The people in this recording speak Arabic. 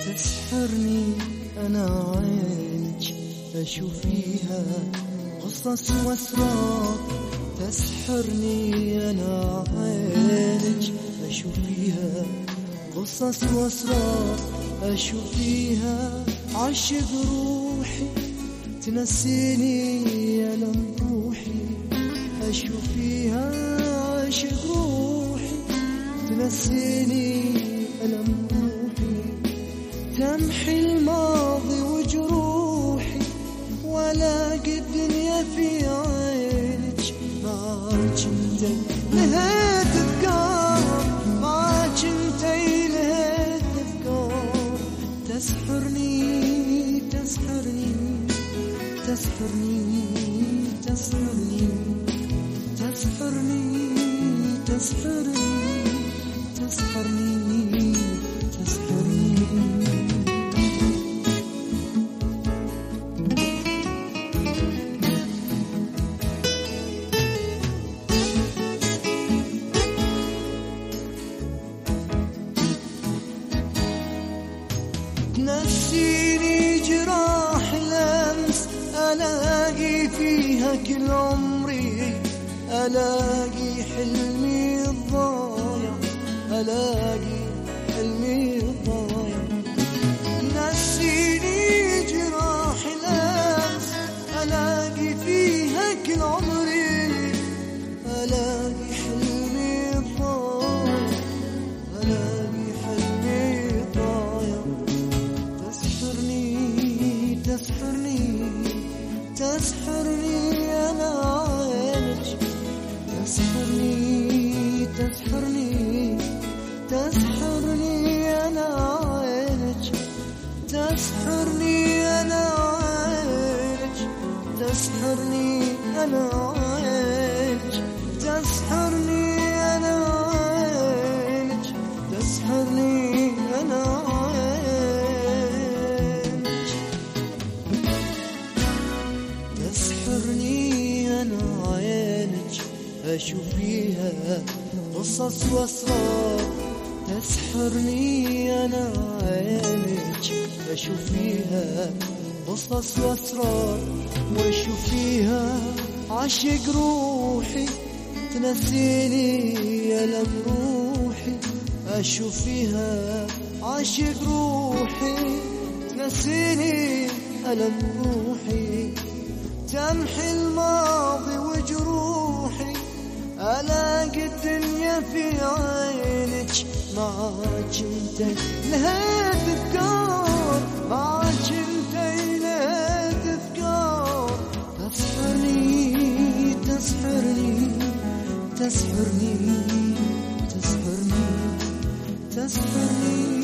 تسحرني أنا عينك أشوف فيها قصص وأسرار. تسحرني أنا عينك أشوف فيها قصص وأسرار. أشوف فيها عاشق روحي تنسيني ألم روحي. أشوف فيها عاشق روحي تنسيني ألم روحي. تمحي الماضي وجروحي ولاقي الدنيا في عينك. معاك انتي نهيت افكار، معاك انتي نهيت افكار. تسحرني تسحرني تسحرني تسحرني تسحرني تسحرني تسحرني تسحرني. تنسيني جراح الأمس ألاقي فيها كل عمري. ألاقي حلمي الضايع، ألاقي حلمي الضايع. تنسيني جراح الأمس ألاقي فيها كل عمري. ألاقي حلمي الضايع، ألاقي حلمي الضايع. تسحرني تسحرني تسحرني أنا عينك. تسحرني تسحرني تسحرني أنا عينك. تسحرني أنا عينك. تسحرني أنا عينك. تسحرني أنا عينك. تسحرني أنا عينك. تسحرني أنا عينك أشوف فيها قصص وأسرار. تسحرني أنا عينك أشوف فيها قصص وأسرار. وأشوف فيها عاشق روحي تنسيني ألم روحي. أشوف فيها عاشق روحي تنسيني ألم روحي. تمحي الماضي وجروحي ألاقي الدنيا في عينك. معاك انتي نهيت افكار، معاك انتي نهيت افكار. تسحرني تسحرني تسحرني تسحرني تسحرني